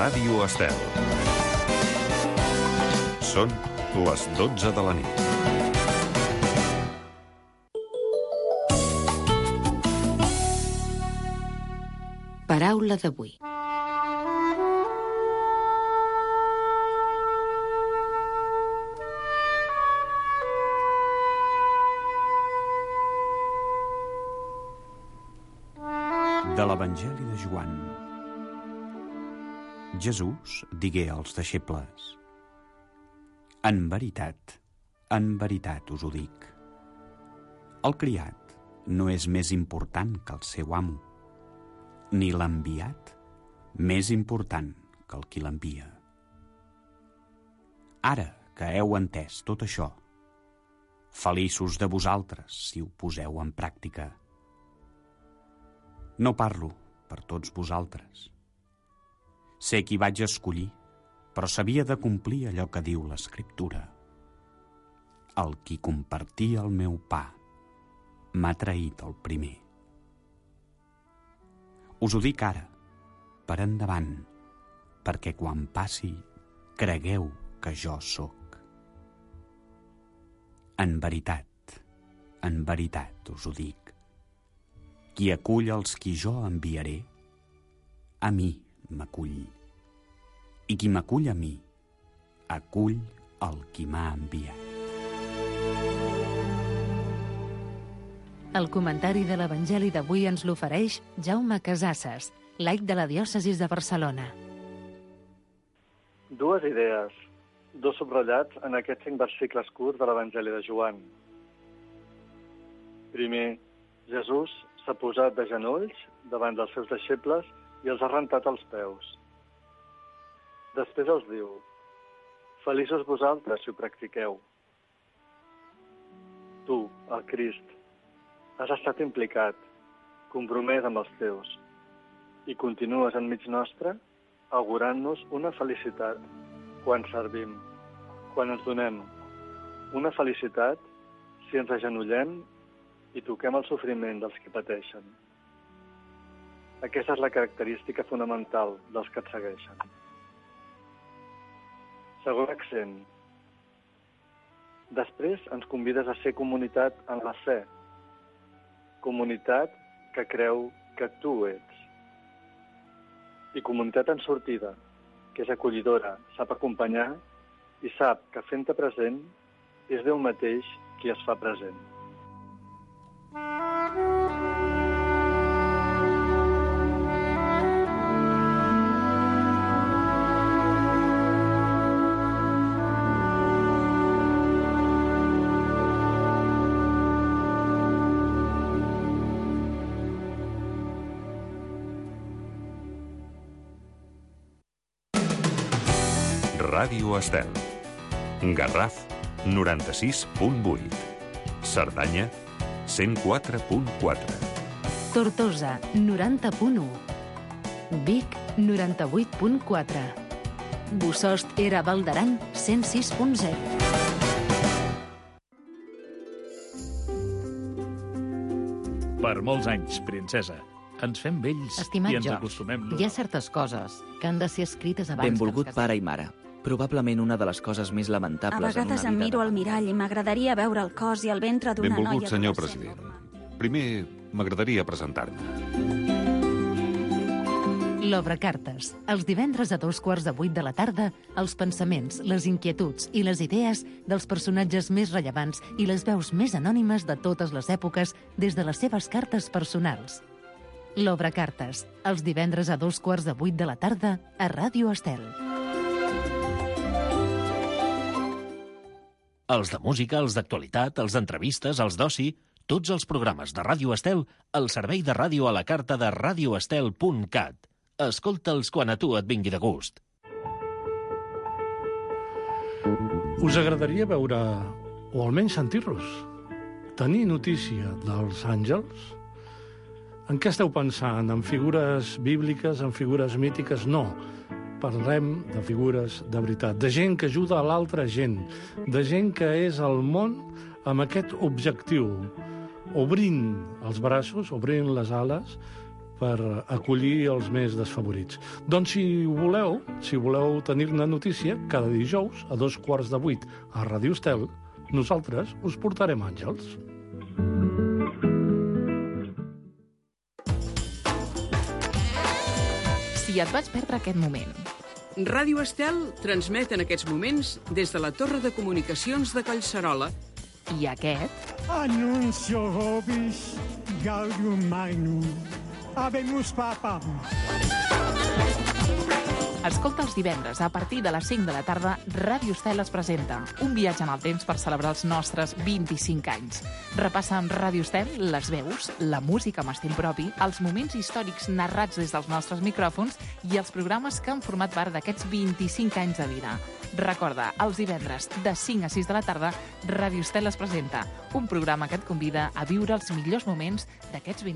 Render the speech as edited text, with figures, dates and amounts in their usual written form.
Ràdio Estel. Són les 12 de la nit. Paraula d'avui. De l'Evangeli de Joan. Jesús digué als deixebles: en veritat us ho dic. El criat no és més important que el seu amo, ni l'enviat més important que el qui l'envia. Ara que heu entès tot això, feliços de vosaltres si ho poseu en pràctica. No parlo per tots vosaltres. Sé qui vaig escollir, però s'havia de complir allò que diu l'Escriptura. El qui compartia el meu pa m'ha traït el primer. Us ho dic ara, per endavant, perquè quan passi cregueu que jo sóc. En veritat us ho dic. Qui acull els qui jo enviaré, a mi m'acull. I qui m'acull a mi, acull el qui m'ha enviat. El comentari de l'Evangeli d'avui ens l'ofereix Jaume Casasses, laic de la diòcesis de Barcelona. Dues idees, dos subratllats en aquests 5 versicles curts de l'Evangeli de Joan. Primer, Jesús s'ha posat de genolls davant dels seus deixebles i els ha rentat els peus. Després els diu: feliços vosaltres si ho practiqueu. Tu, el Crist, has estat implicat, compromès amb els teus, i continues enmig nostre augurant-nos una felicitat quan servim, quan ens donem. Una felicitat si ens agenollem i toquem el sofriment dels que pateixen. Aquesta és la característica fonamental dels que et segueixen. Segon accent. Després ens convides a ser comunitat en la fe. Comunitat que creu que tu ets. I comunitat en sortida, que és acollidora, sap acompanyar i sap que fent-te present és Déu mateix qui es fa present. Ràdio Estel. Garraf, 96.8. Cerdanya, 104.4. Tortosa, 90.1. Vic, 98.4. Bossòst era Baldaran, 106.0. Per molts anys, princesa. Ens fem vells Estimat i ens George, acostumem. hi ha certes coses que han de ser escrites abans Benvolgut que ens pare i mare. Probablement una de les coses més A lamentables vegades en em una miro vida al mirall i m'agradaria veure el cos i el ventre d'una noia... Benvolgut, senyor adolescent. president. Primer, m'agradaria presentar-me. L'Obra Cartes. Els divendres a 7:15 de la tarda, els pensaments, les inquietuds i les idees dels personatges més rellevants i les veus més anònimes de totes les èpoques des de les seves cartes personals. L'Obra Cartes. Els divendres a 7:15 de la tarda a Ràdio Estel. Els de música, els d'actualitat, els d'entrevistes, els d'oci, tots els programes de Ràdio Estel al servei de ràdio a la carta de radioestel.cat. Escolta'ls quan a tu et vingui de gust. Us agradaria veure, o almenys sentir-los, tenir notícia dels àngels? En què esteu pensant? En figures bíbliques, en figures mítiques? No. Parlem de figures de veritat, de gent que ajuda a l'altra gent, de gent que és al món amb aquest objectiu, obrint els braços, obrint les ales, per acollir els més desfavorits. Doncs si voleu tenir-ne notícia, cada dijous a 7:15 a Ràdio Estel, nosaltres us portarem àngels. Si et vaig perdre aquest moment. Ràdio Estel transmet en aquests moments des de la Torre de Comunicacions de Collserola. I aquest? Annuncio vobis gaudium magnum. Habemus papam. Escolta els divendres, a partir de les 5 de la tarda, Ràdio Estel es presenta un viatge en el temps per celebrar els nostres 25 anys. Repassa amb Ràdio Estel les veus, la música amb estil propi, els moments històrics narrats des dels nostres micròfons i els programes que han format part d'aquests 25 anys de vida. Recorda, els divendres, de 5 a 6 de la tarda, Ràdio Estel es presenta un programa que et convida a viure els millors moments d'aquests 25